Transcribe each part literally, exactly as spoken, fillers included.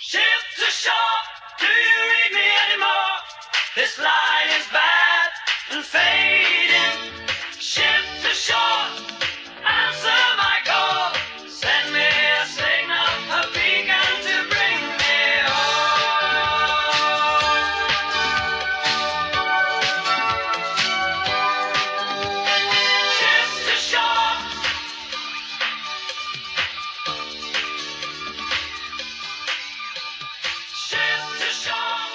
Ship to shore, do you read me anymore? This line is bad and fading. Ship to shore, answer my call. Send me a signal, a beacon to bring me home. Ship to shore. Ship to shore.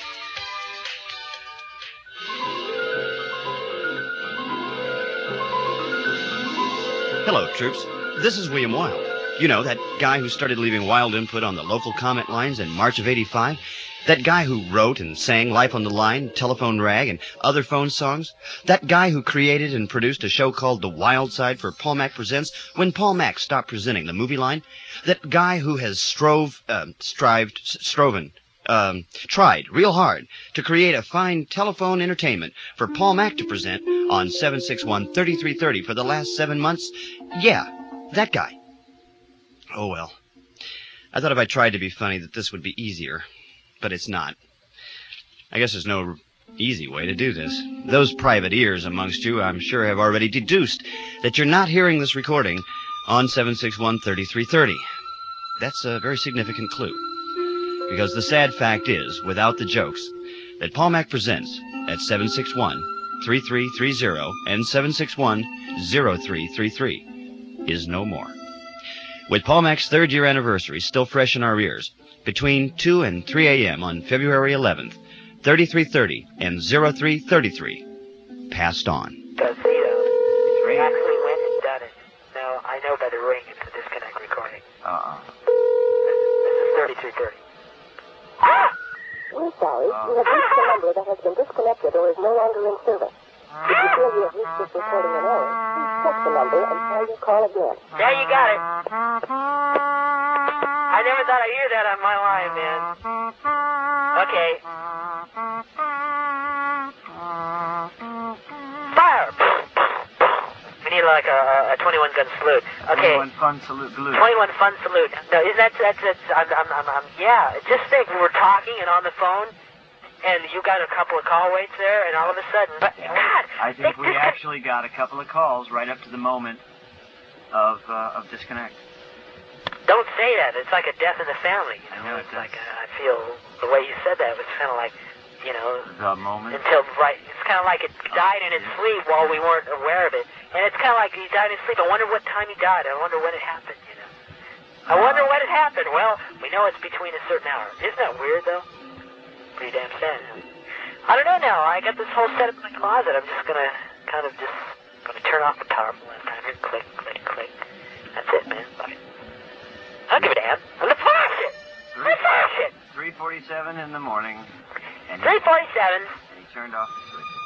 Hello, troops. This is William Wilde. You know, that guy who started leaving wild input on the local comment lines in March of eighty-five? That guy who wrote and sang Life on the Line, Telephone Rag, and other phone songs? That guy who created and produced a show called The Wild Side for Paul Mac Presents when Paul Mac stopped presenting the movie line? That guy who has strove, uh, strived, stroven, um, tried real hard to create a fine telephone entertainment for Paul Mac to present on seven six one, three three three zero for the last seven months? Yeah, that guy. Oh, well. I thought if I tried to be funny that this would be easier, but it's not. I guess there's no easy way to do this. Those private ears amongst you, I'm sure, have already deduced that you're not hearing this recording on seven six one, three three three zero. That's a very significant clue. Because the sad fact is, without the jokes, that Paul Mac Presents at seven six one, three three three zero and seven six one, zero three three three is no more. With Paul Mac's third year anniversary still fresh in our ears, between two and three a.m. on February eleventh, thirty-three thirty and zero three thirty-three passed on. Tuxedo. It's ringing. Actually went and done it. No, I know by the ring it's a disconnect recording. Uh-uh. This is thirty-three thirty. Ah! We're sorry. You have reached a number that has been disconnected or is no longer in service. If you feel you have reached this recording in error, please check the number and try your call again. There you got it. I never thought I'd hear that on my line, man. Okay. Fire! We need like a, a twenty-one gun salute. Okay. twenty-one fun salute glue. twenty-one fun salute. No, isn't that, that's, that's, I'm, I'm, I'm, I'm, yeah. Just think, we were talking and on the phone, and you got a couple of call waits there, and all of a sudden, but, God! I think we actually got a couple of calls right up to the moment of, uh, of disconnect. Don't say that. It's like a death in the family. You know, I know, it's it like uh, I feel the way you said that was kind of like, you know, The moment. until right. It's kind of like it died in its sleep while we weren't aware of it, and it's kind of like he died in his sleep. I wonder what time he died. I wonder when it happened. You know, I wonder when it happened. Well, we know it's between a certain hour. Isn't that weird though? Pretty damn sad. Huh? I don't know now. I got this whole setup in my closet. I'm just gonna kind of just gonna turn off the power for last time here. Click, click, click. That's it, man. Bye. I don't give a damn. I'm the fire shit. I'm the fire shit. three forty-seven in the morning. And he, three forty-seven. and he turned off the switch.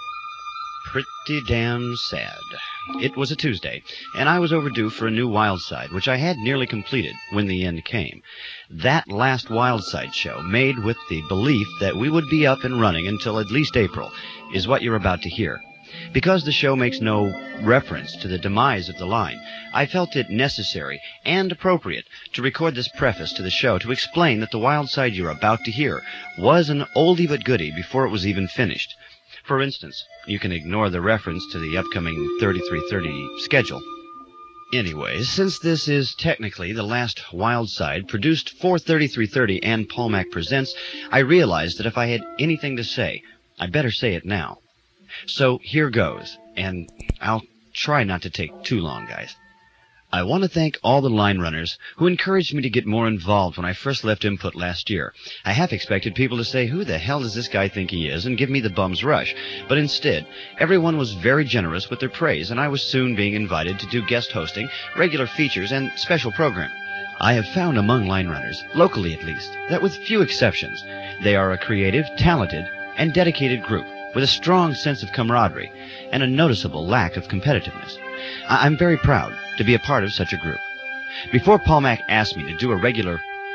Pretty damn sad. It was a Tuesday, and I was overdue for a new Wild Side, which I had nearly completed when the end came. That last Wild Side show, made with the belief that we would be up and running until at least April, is what you're about to hear. Because the show makes no reference to the demise of the line, I felt it necessary and appropriate to record this preface to the show to explain that the Wild Side you're about to hear was an oldie but goodie before it was even finished. For instance, you can ignore the reference to the upcoming thirty-three thirty schedule. Anyways, since this is technically the last Wild Side produced for thirty-three thirty and Paul Mac Presents, I realized that if I had anything to say, I'd better say it now. So here goes, and I'll try not to take too long, guys. I want to thank all the line runners who encouraged me to get more involved when I first left Input last year. I half expected people to say, who the hell does this guy think he is, and give me the bum's rush. But instead, everyone was very generous with their praise, and I was soon being invited to do guest hosting, regular features, and special programming. I have found among line runners, locally at least, that with few exceptions, they are a creative, talented, and dedicated group with a strong sense of camaraderie and a noticeable lack of competitiveness. I- I'm very proud to be a part of such a group. Before Paul Mac asked me to do a regular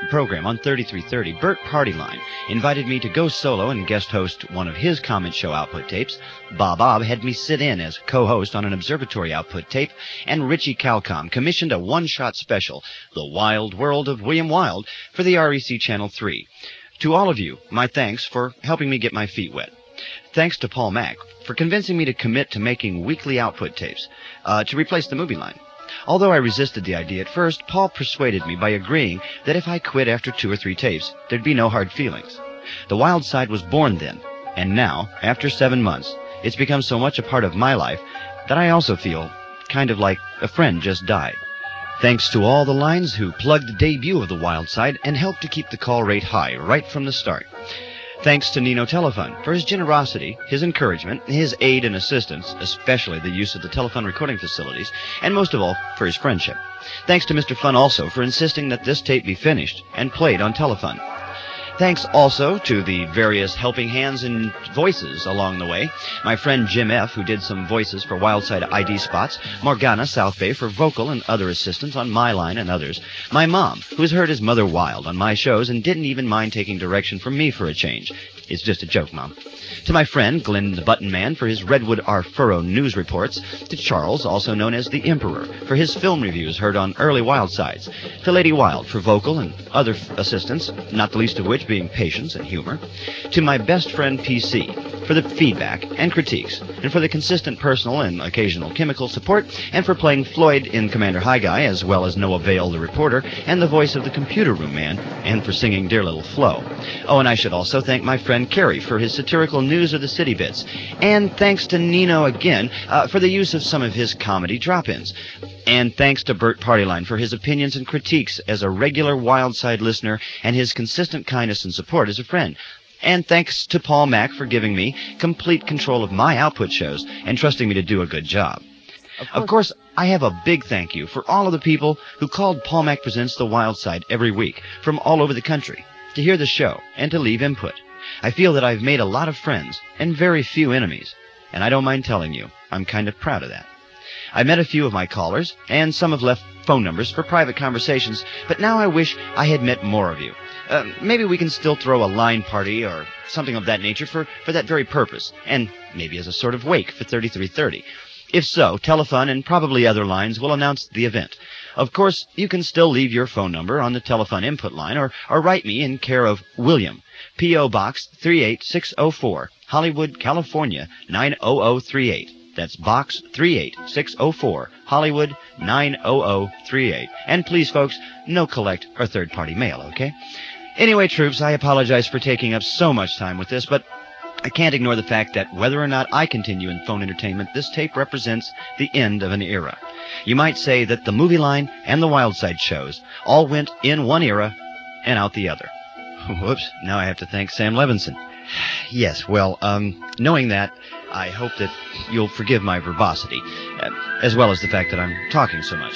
program on thirty-three thirty, Bert Partyline invited me to go solo and guest host one of his comment show output tapes. Bob Bob had me sit in as co-host on an observatory output tape, and Richie Calcom commissioned a one-shot special, The Wild World of William Wilde, for the R E C Channel three. To all of you, my thanks for helping me get my feet wet. Thanks to Paul Mack for convincing me to commit to making weekly output tapes, uh, to replace the movie line. Although I resisted the idea at first, Paul persuaded me by agreeing that if I quit after two or three tapes, there'd be no hard feelings. The Wild Side was born then, and now, after seven months, it's become so much a part of my life that I also feel kind of like a friend just died. Thanks to all the lines who plugged the debut of The Wild Side and helped to keep the call rate high right from the start. Thanks to Nino Telephone for his generosity, his encouragement, his aid and assistance, especially the use of the telephone recording facilities, and most of all, for his friendship. Thanks to Mister Fun also for insisting that this tape be finished and played on Telefun. Thanks also to the various helping hands and voices along the way. My friend Jim F., who did some voices for Wildside I D spots. Morgana South Bay for vocal and other assistance on my line and others. My mom, who has heard his Mother Wild on my shows and didn't even mind taking direction from me for a change. It's just a joke, Mom. To my friend Glenn the Button Man for his Redwood R. Furrow news reports. To Charles, also known as the Emperor, for his film reviews heard on early Wildsides. To Lady Wild for vocal and other f- assistance, not the least of which being patience and humor. To my best friend P C for the feedback and critiques, and for the consistent personal and occasional chemical support, and for playing Floyd in Commander High Guy, as well as Noah Vale the reporter, and the voice of the computer room man, and for singing Dear Little Flo. Oh, and I should also thank my friend Kerry for his satirical news of the city bits, and thanks to Nino again uh, for the use of some of his comedy drop-ins. And thanks to Bert Partyline for his opinions and critiques as a regular Wildside listener and his consistent kindness and support as a friend. And thanks to Paul Mack for giving me complete control of my output shows and trusting me to do a good job. Of course, of course I have a big thank you for all of the people who called Paul Mack Presents The Wildside every week from all over the country to hear the show and to leave input. I feel that I've made a lot of friends and very few enemies, and I don't mind telling you, I'm kind of proud of that. I met a few of my callers, and some have left phone numbers for private conversations, but now I wish I had met more of you. Uh, maybe we can still throw a line party or something of that nature for, for that very purpose, and maybe as a sort of wake for thirty-three thirty. If so, Telefun and probably other lines will announce the event. Of course, you can still leave your phone number on the Telefun input line or, or write me in care of William, P O. Box three eight six oh four, Hollywood, California nine oh oh three eight. That's Box three eight six oh four, Hollywood nine oh oh three eight. And please, folks, no collect or third-party mail, okay? Anyway, troops, I apologize for taking up so much time with this, but I can't ignore the fact that whether or not I continue in phone entertainment, this tape represents the end of an era. You might say that the movie line and the Wildside shows all went in one era and out the other. Whoops, now I have to thank Sam Levinson. Yes, well, um, knowing that, I hope that you'll forgive my verbosity, uh, as well as the fact that I'm talking so much.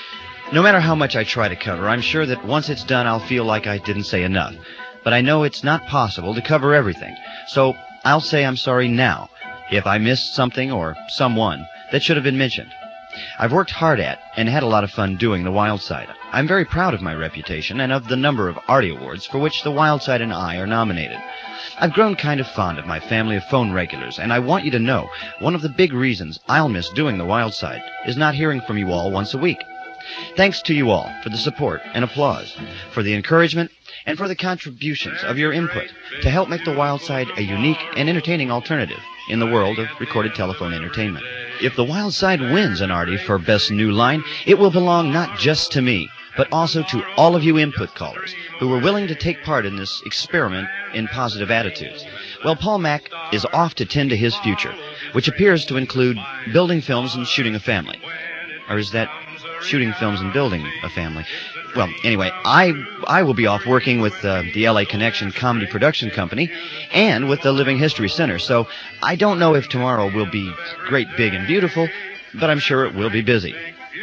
No matter how much I try to cover, I'm sure that once it's done, I'll feel like I didn't say enough. But I know it's not possible to cover everything, so I'll say I'm sorry now if I missed something or someone that should have been mentioned. I've worked hard at and had a lot of fun doing the Wildside. I'm very proud of my reputation and of the number of Artie Awards for which the Wildside and I are nominated. I've grown kind of fond of my family of phone regulars, and I want you to know one of the big reasons I'll miss doing the Wildside is not hearing from you all once a week. Thanks to you all for the support and applause, for the encouragement, and for the contributions of your input to help make the Wildside a unique and entertaining alternative in the world of recorded telephone entertainment. If the Wildside wins an Artie for Best New Line, it will belong not just to me, but also to all of you input callers who were willing to take part in this experiment in positive attitudes. Well, Paul Mack is off to tend to his future, which appears to include building films and shooting a family. Or is that shooting films and building a family? Well, anyway, I I will be off working with uh, the L A Connection Comedy Production Company and with the Living History Center, so I don't know if tomorrow will be great, big, and beautiful, but I'm sure it will be busy.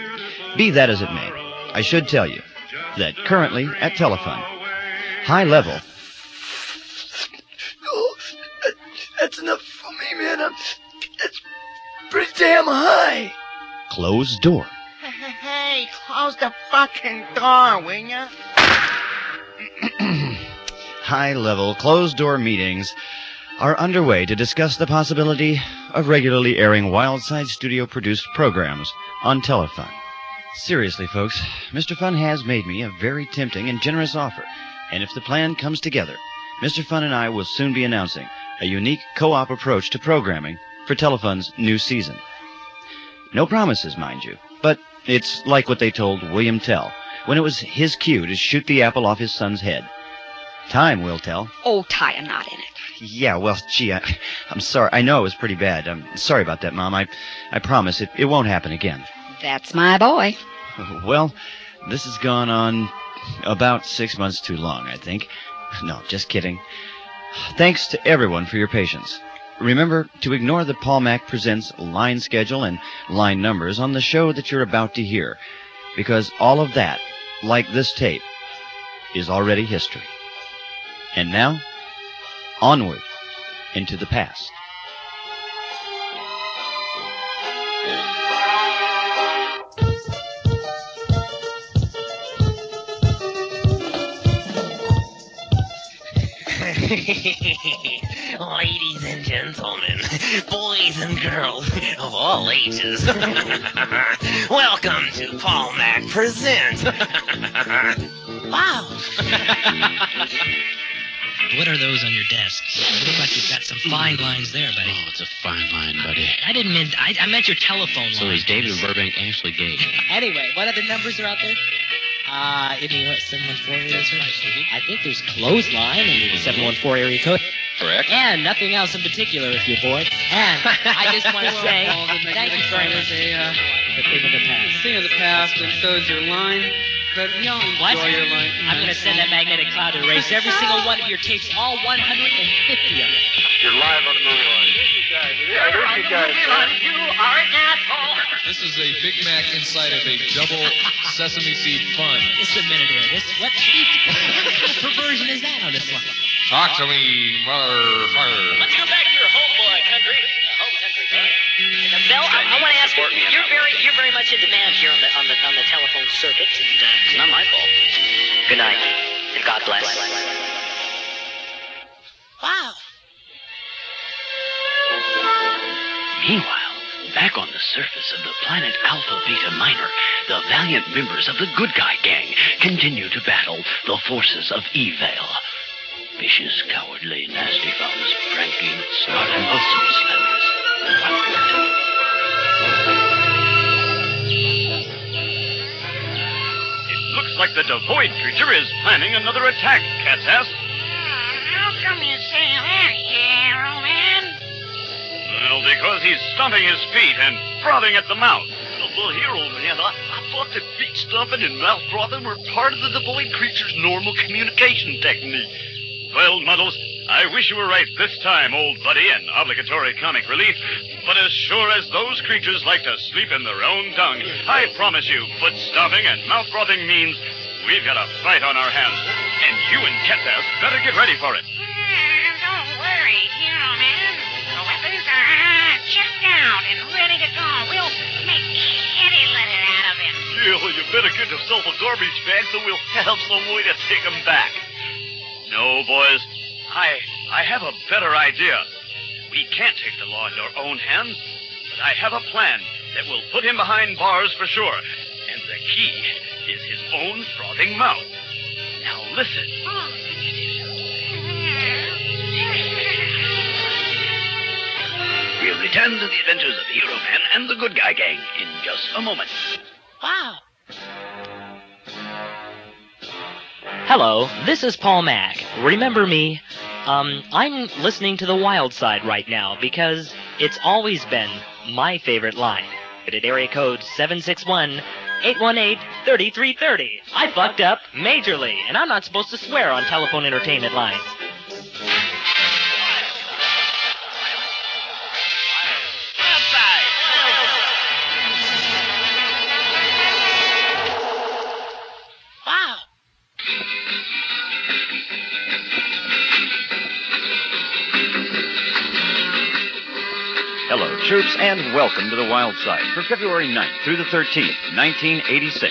Be that as it may, I should tell you that currently at Telefun, high level... Oh, that's enough for me, man. I'm, it's pretty damn high. Closed door. Hey, close the fucking door, will ya? high-level, closed-door meetings are underway to discuss the possibility of regularly airing Wildside Studio-produced programs on Telefun. Seriously, folks, Mister Fun has made me a very tempting and generous offer, and if the plan comes together, Mister Fun and I will soon be announcing a unique co-op approach to programming for Telefun's new season. No promises, mind you, but it's like what they told William Tell when it was his cue to shoot the apple off his son's head. Time will tell. Oh, tie a knot in it. Yeah, well, gee, I, I'm sorry. I know it was pretty bad. I'm sorry about that, Mom. I, I promise it, it won't happen again. That's my boy. Well, this has gone on about six months too long, I think. No, just kidding. Thanks to everyone for your patience. Remember to ignore the Paul Mac Presents line schedule and line numbers on the show that you're about to hear, because all of that, like this tape, is already history. And now, onward into the past. Ladies and gentlemen, boys and girls of all ages, welcome to Paul Mac Presents. Wow. What are those on your desk? You look like you've got some fine lines there, buddy. Oh, it's a fine line, buddy. I didn't mean... I, I meant your telephone line. So is David Burbank Ashley Gay. Anyway, what other numbers are out there? Uh, in the seven one four area code? I think there's clothesline in the seven one four area code. Correct. And nothing else in particular, if you're bored. And I just want to say thank you very much. A, uh, the thing of the past. The thing of the past, and so is your line. But we all enjoy What? your line. I'm going to send that magnetic cloud to erase every single one of your tapes, all one hundred fifty of them. You're live on the movie line. You're on the movie line. You are an asshole. This is a Big Mac inside of a double sesame seed fun. Just a minute here. This, what what perversion is that on this one? Talk to me, mother, mother. Let's go back to your home boy country. Uh, home country, huh? Bill, I, I want to ask you. You're very, you're very much in demand here on the on the on the telephone circuit, and uh, it's not my fault. Good night, and God bless. Wow. Meanwhile, back on the surface of the planet Alpha Beta Minor, the valiant members of the Good Guy Gang continue to battle the forces of evil. Vicious, cowardly, nasty thumbs, pranking, smart and wholesome slammers. It looks like the Devoid creature is planning another attack, Cat's ass. How come you say that, hero man? Well, because he's stomping his feet and frothing at the mouth. Well, here, old man, I, I thought that feet stomping and mouth frothing were part of the Devoid creature's normal communication technique. Well, Muddles, I wish you were right this time, old buddy, and obligatory comic relief. But as sure as those creatures like to sleep in their own dung, I promise you, foot stomping and mouth frothing means we've got a fight on our hands. And you and Cat's better get ready for it. Don't worry, hero man. The weapons are uh, checked out and ready to go. We'll make kitty litter out of him. Yeah, well, you better get yourself a garbage bag so we'll have some way to take him back. No, boys, I I have a better idea. We can't take the law into our own hands, but I have a plan that will put him behind bars for sure. And the key is his own frothing mouth. Now listen. We'll return to the adventures of Hero Man and the Good Guy Gang in just a moment. Wow. Hello, this is Paul Mac. Remember me? Um, I'm listening to the Wild Side right now because it's always been my favorite line. At area code seven six one, eight one eight, three three three zero. I fucked up majorly, and I'm not supposed to swear on telephone entertainment lines. Wow. Hello, troops, and welcome to the Wild Side for February ninth through the thirteenth, nineteen eighty-six.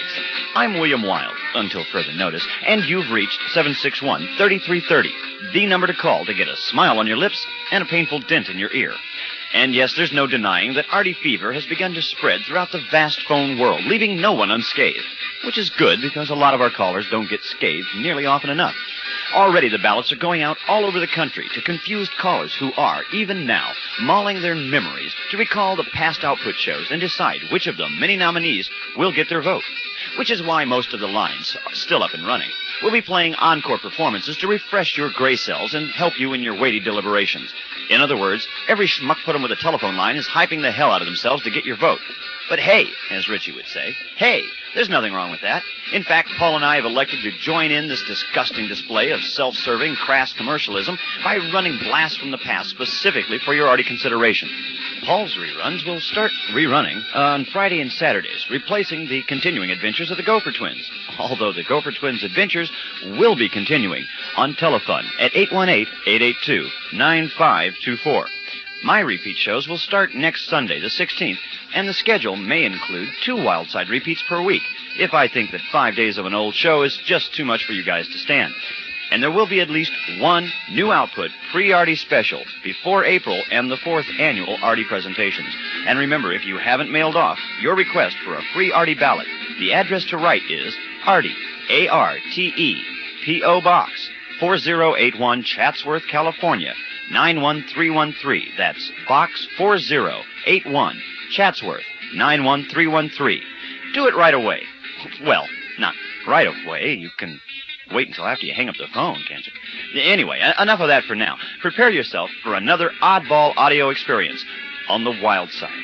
I'm William Wilde, until further notice, and you've reached seven six one, three three three zero, the number to call to get a smile on your lips and a painful dent in your ear. And yes, there's no denying that Artie fever has begun to spread throughout the vast phone world, leaving no one unscathed, which is good because a lot of our callers don't get scathed nearly often enough. Already the ballots are going out all over the country to confused callers who are, even now, mauling their memories to recall the past output shows and decide which of the many nominees will get their vote. Which is why most of the lines are still up and running. We'll be playing encore performances to refresh your gray cells and help you in your weighty deliberations. In other words, every schmuck put 'em with a telephone line is hyping the hell out of themselves to get your vote. But hey, as Richie would say, hey, there's nothing wrong with that. In fact, Paul and I have elected to join in this disgusting display of self-serving, crass commercialism by running blasts from the past specifically for your Artie consideration. Paul's reruns will start rerunning on Friday and Saturdays, replacing the continuing adventures of the Gopher Twins. Although the Gopher Twins' adventures will be continuing on Telefun at eight one eight, eight eight two, nine five two four. My repeat shows will start next Sunday, the sixteenth, and the schedule may include two Wildside repeats per week, if I think that five days of an old show is just too much for you guys to stand. And there will be at least one new output pre-Artie special before April and the fourth annual Artie presentations. And remember, if you haven't mailed off your request for a free Artie ballot, the address to write is Artie, A R T E, P O Box four oh eight one, Chatsworth, California, nine one three one three. That's Box four oh eight one, Chatsworth, nine one three one three. Do it right away. Well, not right away. You can wait until after you hang up the phone, can't you? Anyway, enough of that for now. Prepare yourself for another oddball audio experience on the Wild Side.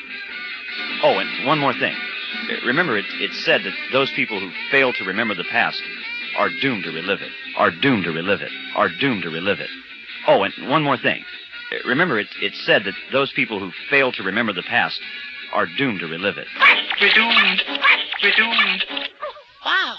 Oh, and one more thing. Remember, it, it's said that those people who fail to remember the past are doomed to relive it, are doomed to relive it, are doomed to relive it. Oh, and one more thing. Remember, it, it's said that those people who fail to remember the past are doomed to relive it. We're doomed. We're doomed. Wow.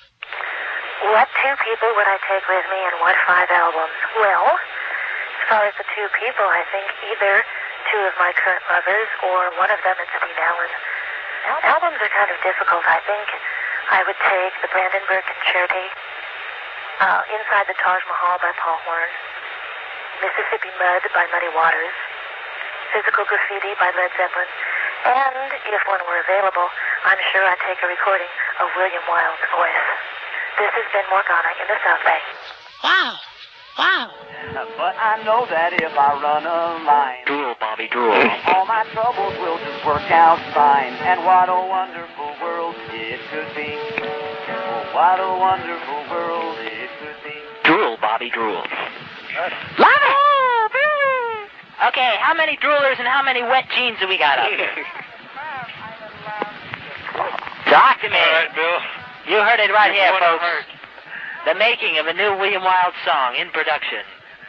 What two people would I take with me and what five albums? Well, as far as the two people, I think either two of my current lovers or one of them is Steve Allen. Al- albums are kind of difficult. I think I would take the Brandenburg Concerti, uh, Inside the Taj Mahal by Paul Horn, Mississippi Mud by Muddy Waters, Physical Graffiti by Led Zeppelin, and if one were available, I'm sure I'd take a recording of William Wilde's voice. This has been Morgana in the South Bay. Wow. Wow. But I know that if I run a line, Drool, Bobby, drool. all my troubles will just work out fine. And what a wonderful world it could be. Oh, what a wonderful world it could be. Drool, Bobby, drool. Love it! Okay, how many droolers and how many wet jeans do we got up here? Talk to me. All right, Bill. You heard it right here, What I folks. heard. The making of a new William Wilde song in production.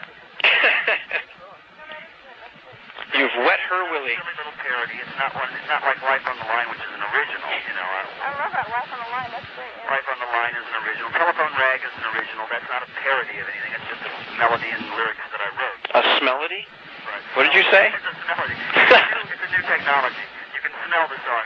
You've wet her, Willie. Silly little parody. It's not one. It's not like Life on the Line, which is an original. You know. I love that. Life on the Line. That's great. Yeah. Life on the Line is an original. Telephone Rag is an original. That's not a parody of anything. It's just a melody and lyrics that I wrote. A smelody? Right. What did you say? It's a melody. It's a new, it's a new technology. You can smell the song.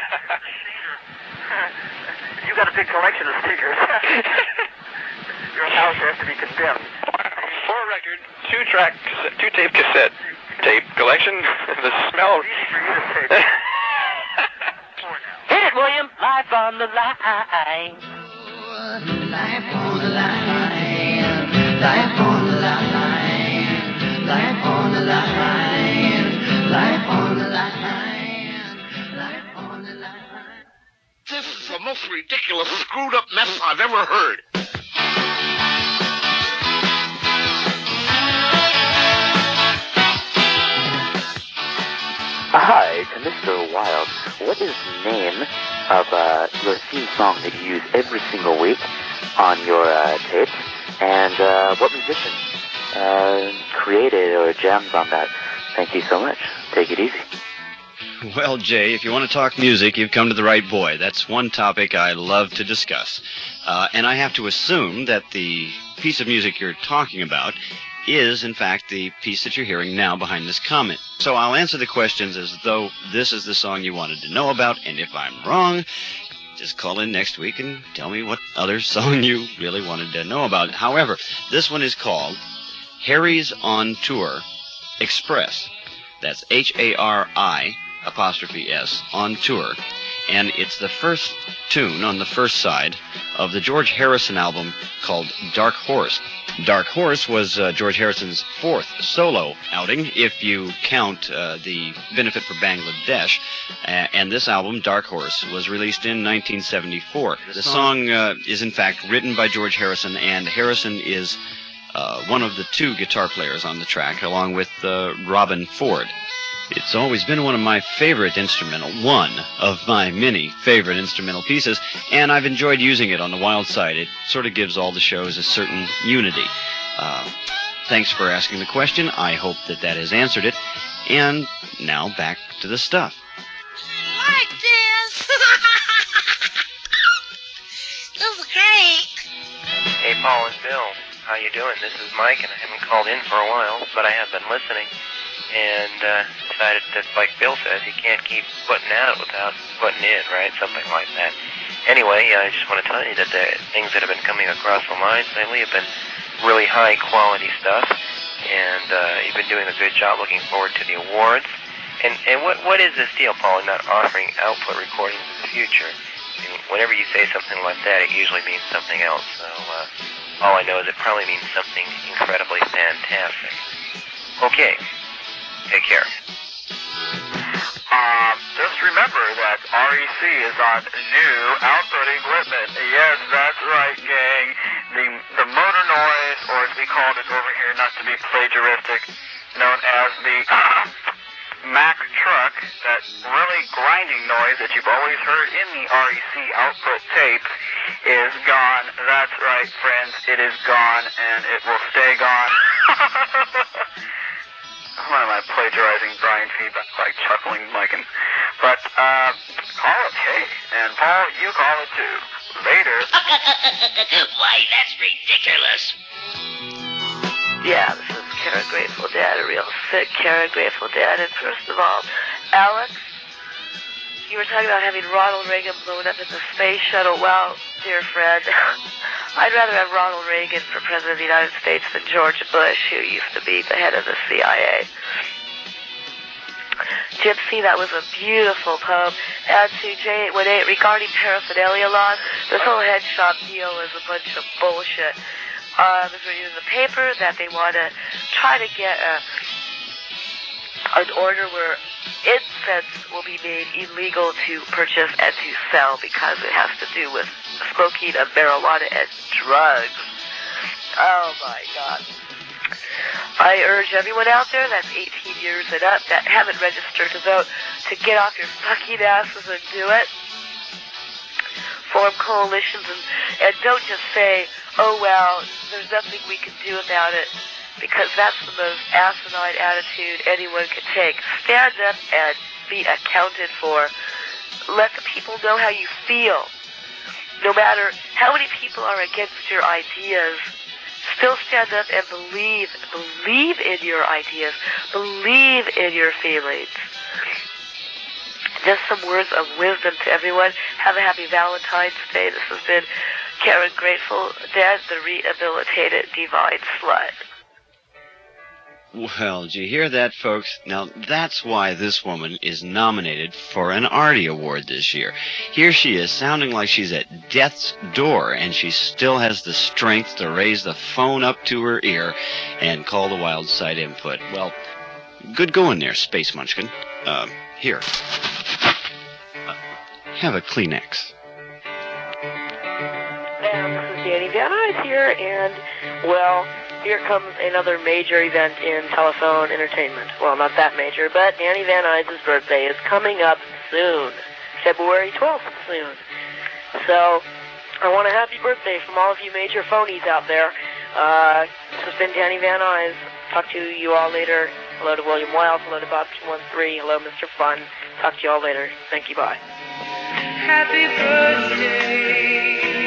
You got a big collection of stickers. Your house has to be condemned. Four record, two track, cassette, two tape cassette tape collection. The smell. Hit it, William. Life on the line. Life on the line. Life on the line. Life on the line. Life on the line. Life on the line. This is the most ridiculous, screwed up mess I've ever heard. Hi, to Mister Wilde. What is the name of uh, your theme song that you use every single week on your uh, tapes? And uh, what musician uh, created or jams on that? Thank you so much. Take it easy. Well, Jay, if you want to talk music, you've come to the right boy. That's one topic I love to discuss. Uh, and I have to assume that the piece of music you're talking about is, in fact, the piece that you're hearing now behind this comment. So I'll answer the questions as though this is the song you wanted to know about, and if I'm wrong, just call in next week and tell me what other song you really wanted to know about. However, this one is called Harry's on Tour Express. That's H A R I apostrophe S, on tour. And it's the first tune on the first side of the George Harrison album called Dark Horse. Dark Horse was uh, George Harrison's fourth solo outing, if you count uh, the Benefit for Bangladesh. Uh, and this album, Dark Horse, was released in nineteen seventy-four. The song uh, is, in fact, written by George Harrison, and Harrison is uh, one of the two guitar players on the track, along with uh, Robin Ford. It's always been one of my favorite instrumental, one of my many favorite instrumental pieces, and I've enjoyed using it on the Wild Side. It sort of gives all the shows a certain unity. Uh, thanks for asking the question. I hope that that has answered it. And now back to the stuff. Like this. This is great. Hey, Paul and Bill. How you doing? This is Mike, and I haven't called in for a while, but I have been listening. And uh, decided that, like Bill says, you can't keep putting out without putting in, right? Something like that. Anyway, I just want to tell you that the things that have been coming across the lines lately have been really high-quality stuff, and uh, you've been doing a good job. Looking forward to the awards. And and what what is this deal, Paul, not offering output recordings in the future? I mean, whenever you say something like that, it usually means something else. So uh, all I know is it probably means something incredibly fantastic. Okay. Take care. Um, just remember that R E C is on new output equipment. Yes, that's right, gang. The the motor noise, or as we called it over here, not to be plagiaristic, known as the Mack truck, that really grinding noise that you've always heard in the R E C output tapes, is gone. That's right, friends. It is gone, and it will stay gone. Why am I plagiarizing Brian feedback by chuckling like him? But, uh, call it, hey. And Paul, you call it too. Later. Why, that's ridiculous. Yeah, this is Kara Grateful Dad, a real sick Kara Grateful Dad. And first of all, Alex, you were talking about having Ronald Reagan blown up in the space shuttle. Well, dear friend, I'd rather have Ronald Reagan for President of the United States than George Bush, who used to be the head of the C I A. Gypsy, that was a beautiful poem. And to J eight one eight, regarding paraphernalia laws, this whole head shop deal is a bunch of bullshit. Uh, I was reading in the paper that they want to try to get a, an order where incense will be made illegal to purchase and to sell because it has to do with smoking of marijuana and drugs. Oh my God. I urge everyone out there that's eighteen years and up that haven't registered to vote to get off your fucking asses and do it. Form coalitions and, and don't just say, oh well, there's nothing we can do about it, because that's the most asinine attitude anyone can take. Stand up and be accounted for. Let the people know how you feel. No matter how many people are against your ideas, still stand up and believe. Believe in your ideas. Believe in your feelings. Just some words of wisdom to everyone. Have a happy Valentine's Day. This has been Karen Grateful Dead, the rehabilitated divine slut. Well, did you hear that, folks? Now, that's why this woman is nominated for an Artie Award this year. Here she is, sounding like she's at death's door, and she still has the strength to raise the phone up to her ear and call the Wild Side input. Well, good going there, Space Munchkin. Uh, here. Uh, have a Kleenex. And this is Danny Van Nuys here, and, well, here comes another major event in telephone entertainment. Well, not that major, but Danny Van Nuys' birthday is coming up soon. February twelfth soon. So, I want a happy birthday from all of you major phonies out there. Uh, this has been Danny Van Nuys. Talk to you all later. Hello to William Wiles. Hello to Bob two one three. Hello, Mister Fun. Talk to you all later. Thank you. Bye. Happy birthday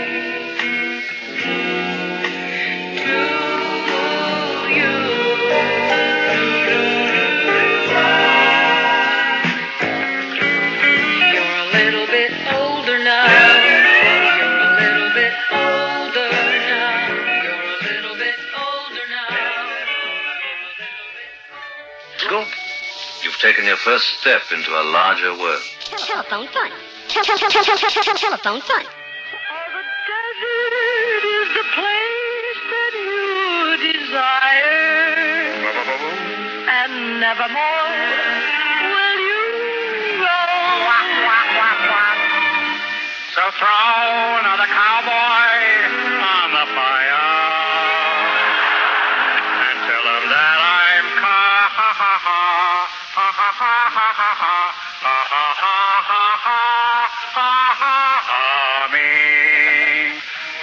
to you. You're a little bit older now. taken your first step into a larger world. Telephone fun. Telephone fun. It is the place that you desire, and nevermore will you roam. So throw another cowboy on the fire, and tell him that I'm ca- ha ha ha ha ha ha ha ha ha ha ha ha ha ha ha me.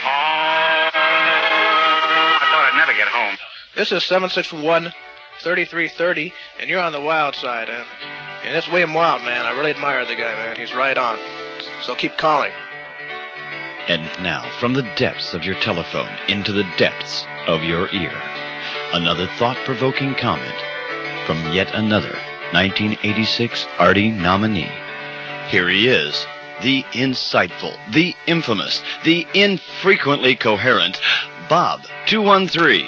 I thought I'd never get home. This is seven six one, thirty-three thirty, and you're on the wild side, and, and it's William Wild, man. I really admire the guy, man. He's right on. So keep calling. And now, from the depths of your telephone into the depths of your ear, another thought-provoking comment from yet another nineteen eighty-six Artie nominee. Here he is, the insightful, the infamous, the infrequently coherent Bob two one three.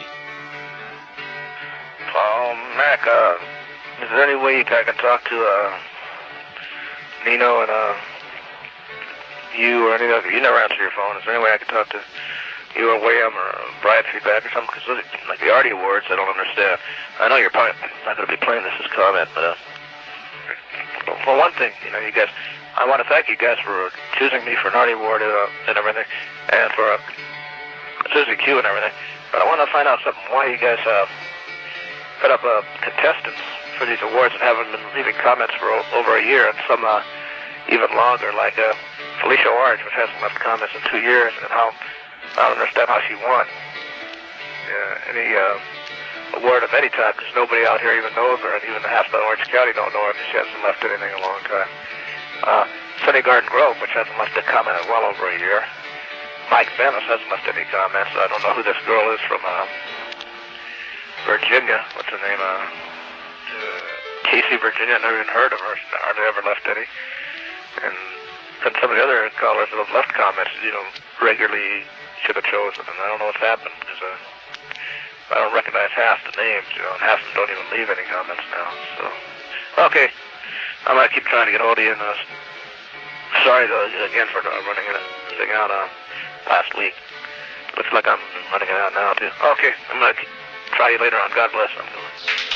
Paul Mac, uh, is there any way you I can talk to uh, Nino and uh, you or any other? You never answer your phone. Is there any way I can talk to you or William or Brian feedback or something? Because like the Artie Awards, I don't understand. I know you're probably not going to be playing this as comment, but uh, for one thing, you know, you guys, I want to thank you guys for choosing me for an Artie Award and, uh, and everything, and for uh, Susie Q and everything. But I want to find out something. Why you guys uh, put up uh, contestants for these awards and haven't been leaving comments for o- over a year, and some uh, even longer, like uh, Felicia Orange, which hasn't left comments in two years, and how I don't understand how she won uh, any uh, award of any type, because nobody out here even knows her, and even half of Orange County don't know her because she hasn't left anything in a long time. Uh, Sunny Garden Grove, which hasn't left a comment in well over a year. Mike Venice hasn't left any comments, so I don't know who this girl is from uh, Virginia. What's her name? Uh, uh, Casey, Virginia. I never even heard of her. Hardly ever left any. And and some of the other callers that have left comments, you know, regularly should have chosen, and I don't know what's happened, because uh, I don't recognize half the names, you know, and half of them don't even leave any comments now, so. Okay, I'm going to keep trying to get hold of you, and uh, sorry, though, again, for uh, running it thing out uh, last week. Looks like I'm running it out now, too. Okay, I'm going to try you later on. God bless. I'm going.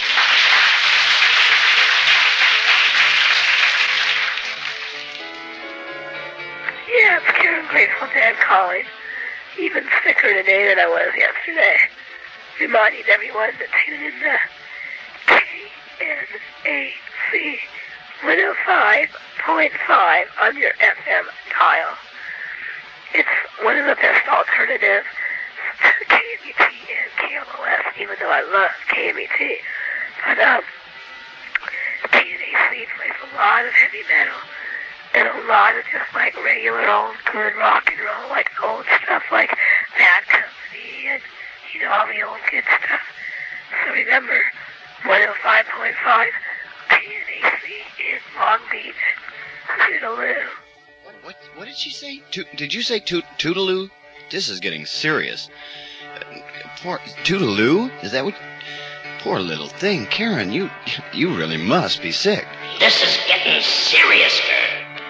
Yeah, it's Karen Grateful Dead calling. Even sicker today than I was yesterday. Reminding everyone to tune in to K N A C one oh five point five on your F M dial. It's one of the best alternatives to K M E T and K L O S, even though I love K M E T. But, um, K N A C plays a lot of heavy metal. And a lot of just like regular old good rock and roll, like old stuff like Bad Company and, you know, all the old good stuff. So remember, one oh five point five K N A C in Long Beach, Toodaloo. What, what, what did she say? To, did you say toot, Toodaloo? This is getting serious. Uh, poor Toodaloo? Is that what? Poor little thing. Karen, you, you really must be sick. This is getting serious, girl.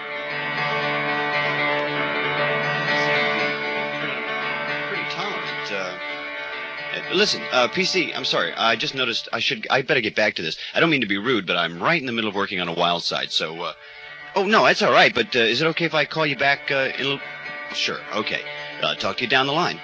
Listen, uh, P C, I'm sorry. I just noticed I should, I better get back to this. I don't mean to be rude, but I'm right in the middle of working on a wild side, so, uh, oh, no, that's all right, but, uh, is it okay if I call you back, uh, in a little, sure, okay. Uh, talk to you down the line.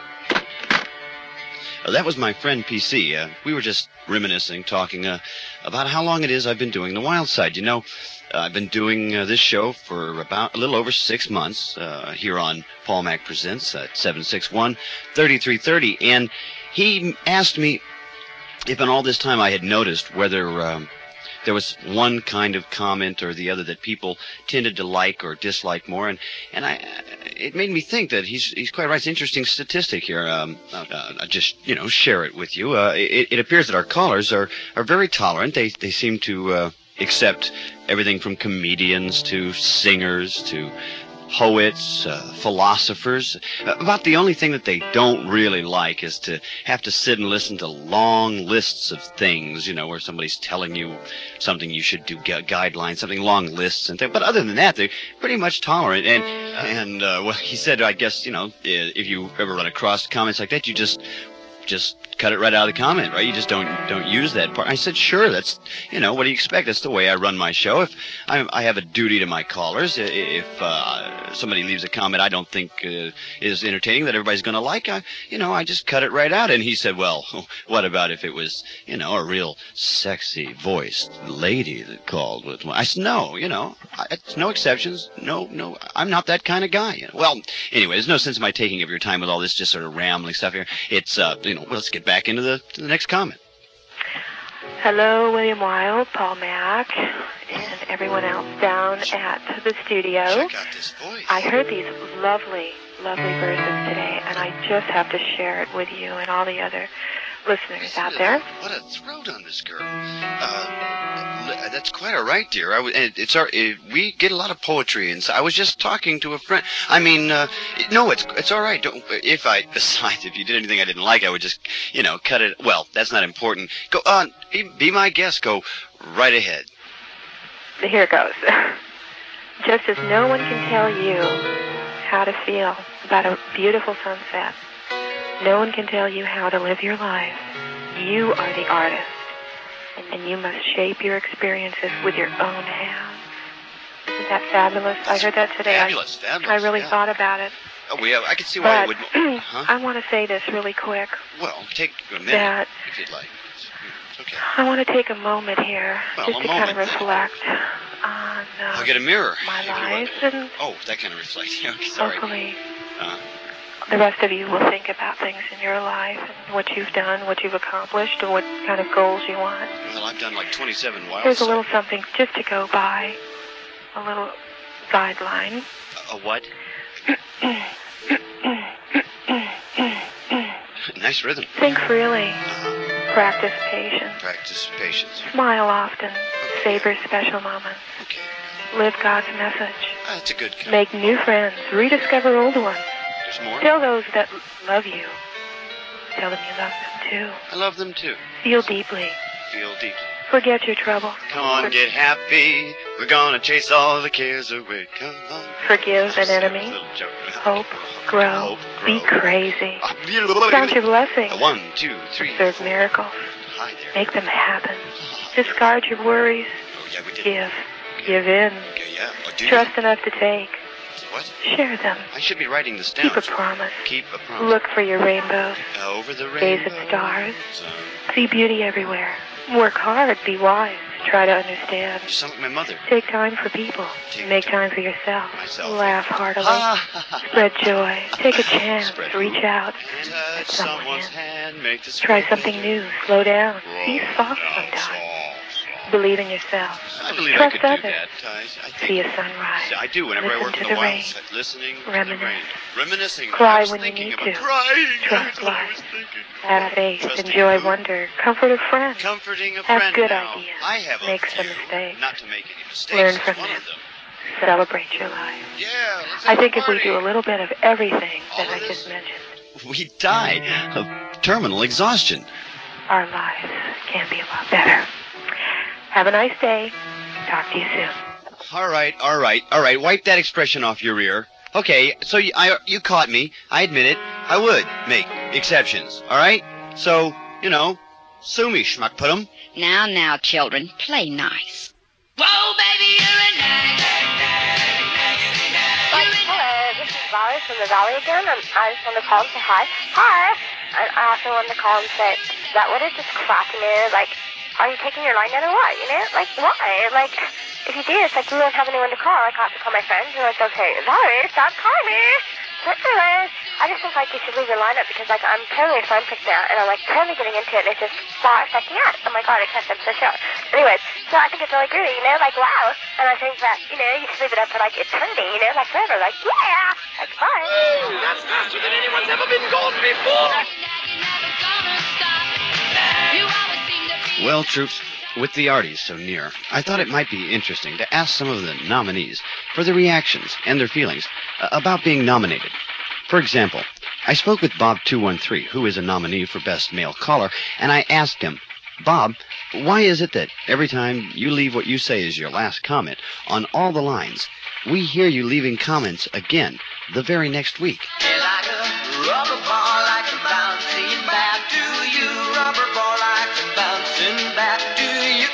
Uh, that was my friend P C. Uh, we were just reminiscing, talking, uh, about how long it is I've been doing the wild side. You know, uh, I've been doing, uh, this show for about a little over six months, uh, here on Paul Mac Presents at seven six one, thirty-three thirty, and he asked me if in all this time I had noticed whether um, there was one kind of comment or the other that people tended to like or dislike more, and and I it made me think that he's he's quite right. It's an interesting statistic here. Um, uh, uh, I just you know share it with you. Uh, it, it appears that our callers are are very tolerant. They they seem to uh, accept everything from comedians to singers to poets, uh, philosophers. Uh, about the only thing that they don't really like is to have to sit and listen to long lists of things, you know, where somebody's telling you something you should do, gu- guidelines, something long lists and things. But other than that, they're pretty much tolerant. And, and uh, well, he said, I guess, you know, if you ever run across comments like that, you just just cut it right out of the comment, right? You just don't don't use that part. I said, sure, that's, you know, what do you expect? That's the way I run my show. If I, I have a duty to my callers, if uh, somebody leaves a comment I don't think uh, is entertaining that everybody's going to like, I, you know, I just cut it right out. And he said, well, what about if it was, you know, a real sexy voiced lady that called with one? I said, no, you know, I, it's no exceptions. No, no, I'm not that kind of guy. You know? Well, anyway, there's no sense in my taking up your time with all this just sort of rambling stuff here. It's, uh, you know, well, let's get back into the to the next comment. Hello, William Wild, Paul Mack, and everyone else down at the studio. Check out this voice. I heard these lovely, lovely verses today, and I just have to share it with you and all the other listeners out there. What a throat on this girl. Uh, that's quite all right, dear. I w- and it's our, it, we get a lot of poetry, and so I was just talking to a friend. I mean, uh, no, it's it's all right. Don't, if I, besides, if you did anything I didn't like, I would just, you know, cut it. Well, that's not important. Go on, be, be my guest. Go right ahead. Here it goes. Just as no one can tell you how to feel about a beautiful sunset, no one can tell you how to live your life. You are the artist, and you must shape your experiences with your own hands. Isn't that fabulous? That's I heard that today. Fabulous, I, fabulous. I really yeah. thought about it. Oh, yeah, I can see why But it would. Huh? I want to say this really quick. Well, take a minute That if you'd like. It's okay. I want to take a moment here Well, just a to kind of moment. reflect on uh, I'll get a mirror. my If you life, want. and Oh, that kind of reflects. Okay, sorry. hopefully Uh, the rest of you will think about things in your life and what you've done, what you've accomplished, and what kind of goals you want. well, I've done like twenty-seven wild. Here's a little something just to go by, a little guideline. A what? Nice rhythm. Think freely. Practice patience. Practice patience. Smile often. Savor special moments. Live God's message. Ah, that's a good kind. Make new friends. Rediscover old ones. There's more? Tell those that love you. Tell them you love them too. I love them too. Feel deeply. Feel deeply. Forget your troubles. Come on, get happy. We're gonna chase all the cares away. Come on. Forgive an enemy. Hope. Grow. Hope, Be grow. crazy. Count your blessings. A one, two, three. Serve miracles. Hi there. Make them happen. Discard your worries. Oh, yeah, we did. Give. Give in. Okay, yeah. Oh, do you? Trust enough to take. What? Share them. I should be writing this down. Keep a promise. Keep a promise. Look for your rainbows. Over the rainbow. Gaze at stars. See beauty everywhere. Work hard. Be wise. Try to understand. You sound like my mother. Take time for people. Make time for yourself. Myself. Laugh heartily. Ah. Spread joy. Take a chance. Spread Reach out. Touch someone's hand. Make this. Try something new. Slow down. Be soft sometimes. Believe in yourself. I believe I Trust could do others. that. I, I think See a sunrise. I do whenever Listen I work to in the the wild rain. side, listening to the Reminisce. rain. Reminiscing. Cry I was when you thinking need about to. crying. Trust That's what I life. was thinking. Have faith. Trusting Enjoy who? wonder. Comfort a friend. Comforting a Have friend good now. ideas. I have a Make few. some mistakes. Not to make any mistakes. Learn is from one them. of them. Celebrate your life. Yeah. Let's I have think a if we party. do a little bit of everything that All I of just this? mentioned, We die of terminal exhaustion. our lives can be a lot better. Have a nice day. Talk to you soon. All right, all right, all right. Wipe that expression off your ear. Okay, so you, I, you caught me. I admit it. I would make exceptions. All right. So you know, sue me, schmuckputum. Now, now, children, play nice. Whoa, baby, you're a nag, nag, nag, naggity nag. Like, hello, this is Valerie from the Valley again, and I just want to call and say hi. Hi! And I also wanted to call and say that what is this crap, you know? Like, are you taking your line down or what, you know? Like, why? Like, if you do, it's like you don't have anyone to call. Like, I have to call my friends, and like, they'll say, Valerie, stop calling me! So anyway, I just think, like, you should leave your line up because, like, I'm totally friendly now, and I'm, like, totally getting into it, and it's just far affecting us. Oh, my God, I can't, I'm so sure. Anyways, so I think it's really groovy, you know? Like, wow. And I think that, you know, you should leave it up for, like, eternity, you know? Like, forever. Like, yeah! Like, fun. Ooh, that's faster than anyone's ever been gone before. Well, troops, With the Arties so near, I thought it might be interesting to ask some of the nominees for their reactions and their feelings uh, about being nominated. For example, I spoke with Bob two one three, who is a nominee for Best Male Caller, and I asked him, Bob, why is it that every time you leave what you say is your last comment on all the lines, we hear you leaving comments again the very next week? Rubber ball like I'm bouncing back to you. Rubber ball like I'm bouncing back to you.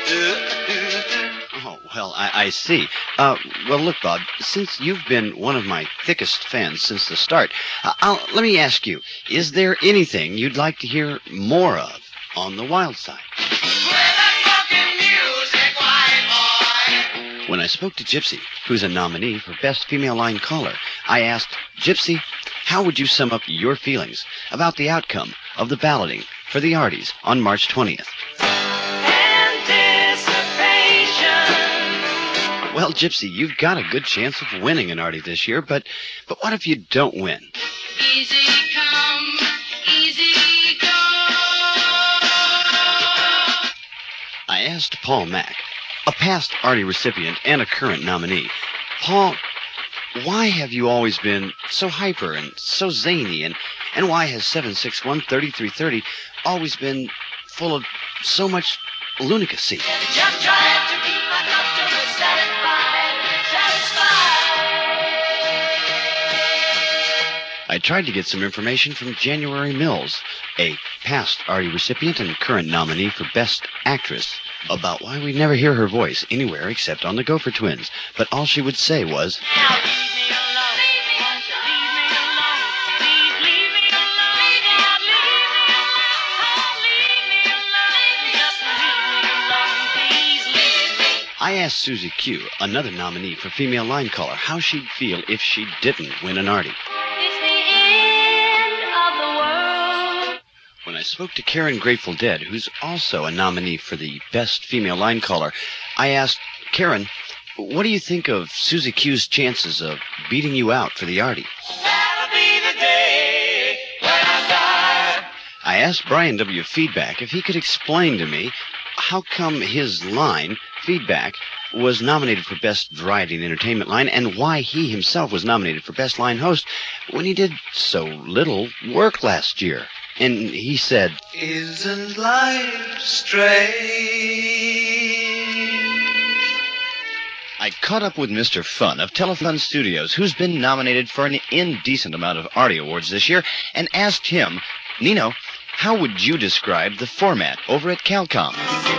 Oh, well, I, I see. Uh, well, look, Bob, since you've been one of my thickest fans since the start, uh, I'll, let me ask you, is there anything you'd like to hear more of on the Wild Side? When I spoke to Gypsy, who's a nominee for Best Female Line Caller, I asked, Gypsy, how would you sum up your feelings about the outcome of the balloting for the Arties on March twentieth? Well, Gypsy, you've got a good chance of winning an Artie this year, but but what if you don't win? Easy come, easy go. I asked Paul Mack, a past Artie recipient and a current nominee. Paul, why have you always been so hyper and so zany, and, and why has seven six one, three three three zero always been full of so much lunacy? Just trying to keep my customers satisfied, satisfied. I tried to get some information from January Mills, a past Artie recipient and current nominee for Best Actress, about why we never hear her voice anywhere except on the Gopher Twins. But all she would say was, I asked Susie Q, another nominee for Female Line Caller, how she'd feel if she didn't win an Artie. It's the end of the world. When I spoke to Karen Grateful Dead, who's also a nominee for the Best Female Line Caller, I asked, Karen, what do you think of Susie Q's chances of beating you out for the Artie? That'll be the day when I die. I asked Brian W. Feedback if he could explain to me how come his line, Feedback, was nominated for Best Variety and Entertainment Line, and why he himself was nominated for Best Line Host when he did so little work last year. And he said, Isn't life strange? I caught up with Mister Fun of Telefun Studios, who's been nominated for an indecent amount of Artie Awards this year, and asked him, Nino, how would you describe the format over at Calcom?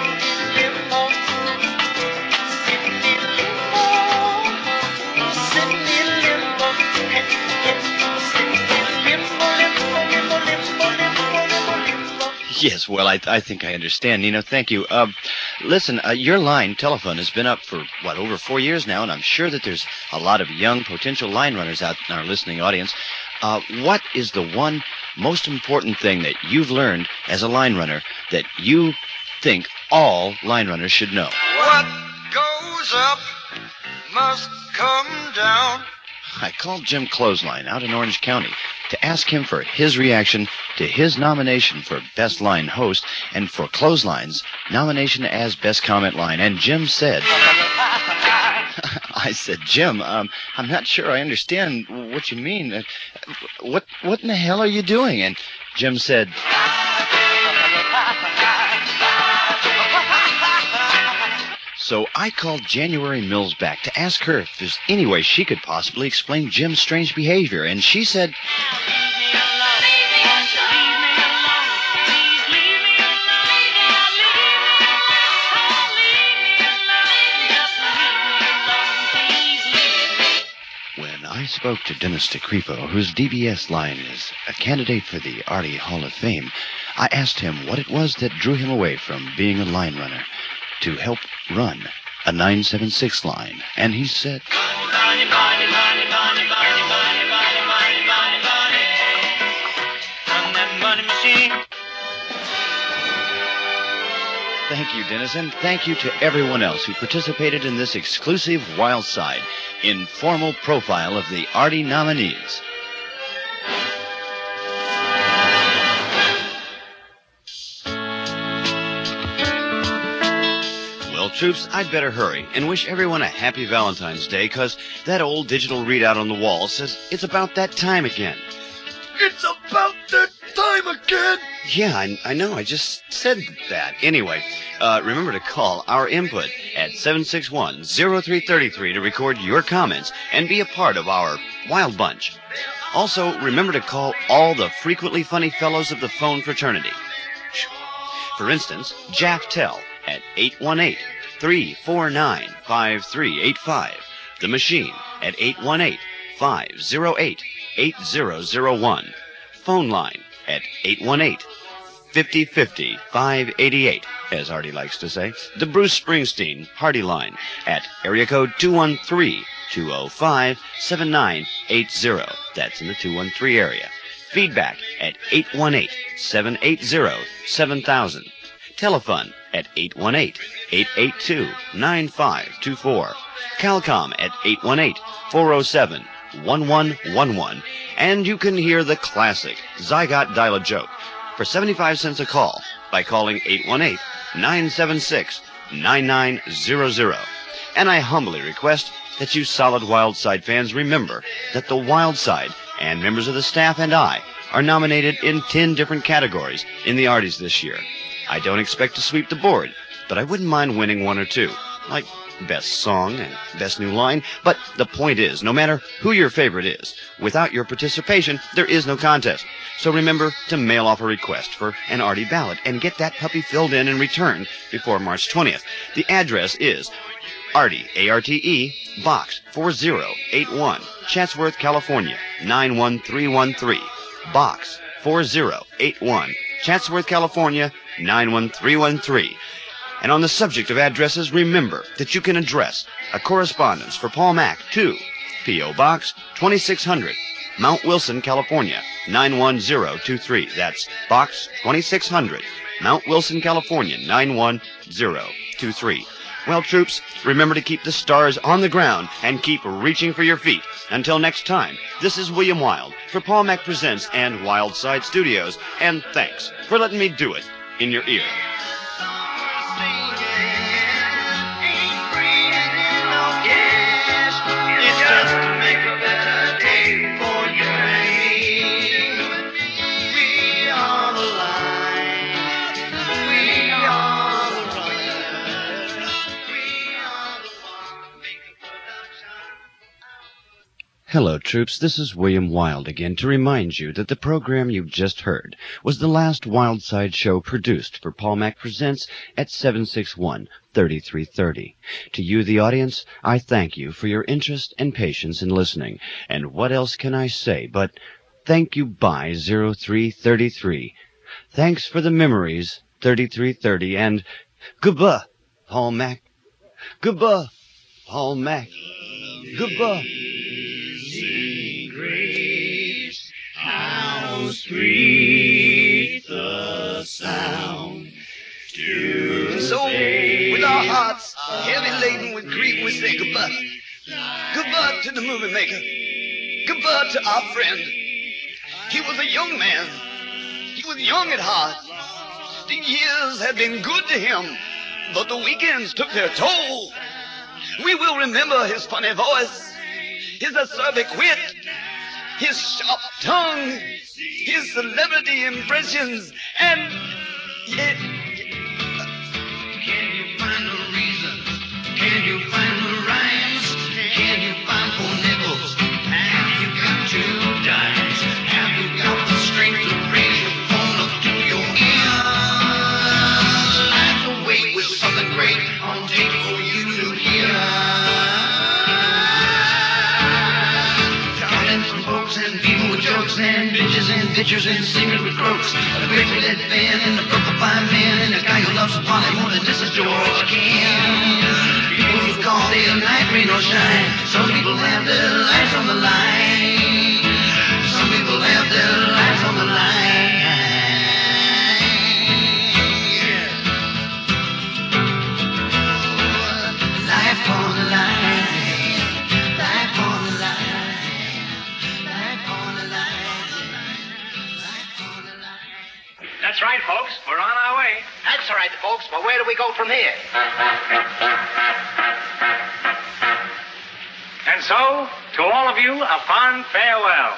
Yes, well, I, I think I understand, Nino. Thank you. Uh, listen, uh, your line, Telephone, has been up for, what, over four years now, and I'm sure that there's a lot of young potential line runners out in our listening audience. Uh, what is the one most important thing that you've learned as a line runner that you think all line runners should know? What goes up must come down. I called Jim Clothesline out in Orange County to ask him for his reaction to his nomination for Best Line Host and for Clothesline's nomination as Best Comment Line. And Jim said, I said, Jim, um, I'm not sure I understand what you mean. Uh, what, what in the hell are you doing? And Jim said, so I called January Mills back to ask her if there's any way she could possibly explain Jim's strange behavior, and she said, when I spoke to Dennis DeCrepo, whose D B S line is a candidate for the Artie Hall of Fame, I asked him what it was that drew him away from being a line runner to help run a nine seven six line, and he said, Money, money, money, money, money, money, money, money, money, money. Run that money machine. thank you, Dennis, and thank you to everyone else who participated in this exclusive Wild Side informal profile of the Artie nominees. troops, I'd better hurry and wish everyone a happy Valentine's Day, 'cause that old digital readout on the wall says it's about that time again. It's about that time again. Yeah, I, I know. I just said that. Anyway, uh, remember to call our input at seven six one, zero three three three to record your comments and be a part of our Wild Bunch. Also, remember to call all the frequently funny fellows of the phone fraternity. For instance, Jack Tell at eight one eight, three four nine, five three eight five. The Machine at eight one eight, five zero eight, eight zero zero one. Phone line at eight one eight, five zero five zero, five eight eight, as Artie likes to say. The Bruce Springsteen Party line at area code two one three, two oh five, seven nine eight zero. That's in the two one three area. Feedback at eight one eight, seven eight zero, seven thousand. Telefun at eight one eight, eight eight two, nine five two four. Calcom at eight one eight, four oh seven, one one one one. And you can hear the classic Zygot Dial-A-Joke for seventy-five cents a call by calling eight one eight, nine seven six, nine nine zero zero. And I humbly request that you solid Wild Side fans remember that the Wild Side and members of the staff and I are nominated in ten different categories in the Arties this year. I don't expect to sweep the board, but I wouldn't mind winning one or two, like Best Song and Best New Line. But the point is, no matter who your favorite is, without your participation, there is no contest. So remember to mail off a request for an Artie ballot and get that puppy filled in and returned before March twentieth. The address is Artie, A R T E, Box four zero eight one, Chatsworth, California, nine one three one three. Box four zero eight one, Chatsworth, California, nine one three one three. And on the subject of addresses, remember that you can address a correspondence for Paul Mack to P O. Box twenty-six hundred, Mount Wilson, California, nine one zero two three. That's Box twenty-six hundred, Mount Wilson, California, nine one zero two three. Well, troops, remember to keep the stars on the ground and keep reaching for your feet. Until next time, this is William Wild for Paul Mack Presents and Wild Side Studios, and thanks for letting me do it in your ear. It's just to make a better day for you and me. We are the line. We are the runners. We are the ones making production. Hello, troops. This is William Wild again to remind you that the program you've just heard was the last Wild Side show produced for Paul Mack Presents at seven six one, three three three zero. To you, the audience, I thank you for your interest and patience in listening. And what else can I say but thank you, bye, zero three three three. Thanks for the memories, thirty-three thirty, and goodbye, Paul Mack. Goodbye, Paul Mack. Goodbye. Grace, how sweet the sound to So, say with our hearts heavy laden with grief, we say goodbye. Goodbye to the movie maker. Goodbye to our friend. He was a young man. He was young at heart. The years had been good to him, but the weekends took their toll. We will remember his funny voice, his acerbic wit, his sharp tongue, his celebrity impressions, and yet... Can you find the reasons? Can you find the rhymes? Can you find four nickels? Have you got two dimes? Have you got the strength to raise your phone up to your ears? Life's awake with something great on tape for you to hear. And people with jokes and bitches and bitches and singers with croaks. A grateful dead band and a purple fine man and a guy who loves Polly more than this is George King. People who call day and night rain or shine. Some people have their lives on the line. Some people have their lives on the line. Life on the line. Life on the line. That's right, folks. We're on our way. That's right. right, folks, but where do we go from here? And so, to all of you, a fond farewell.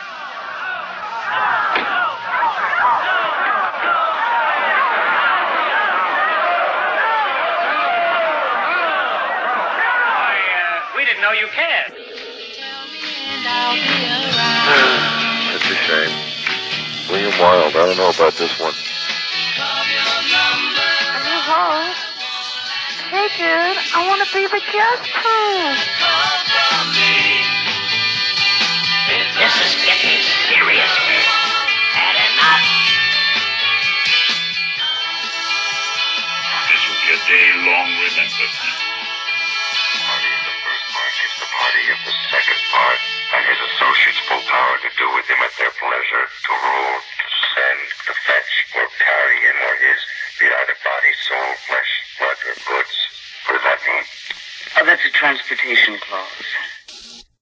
Why, uh, we didn't know you cared. It's a shame. William Wilde, I don't know about this one. Hello? Hey, dude, I want to be the guest host. This is getting serious. Had enough. This will be a day long remembered. Party of the first part gives the party of the second part, and his associates full power to do with him at their pleasure, to rule, to send, to fetch, or carry in or his, be it either body, soul, flesh, blood, or goods. What does that mean? Oh, that's a transportation clause.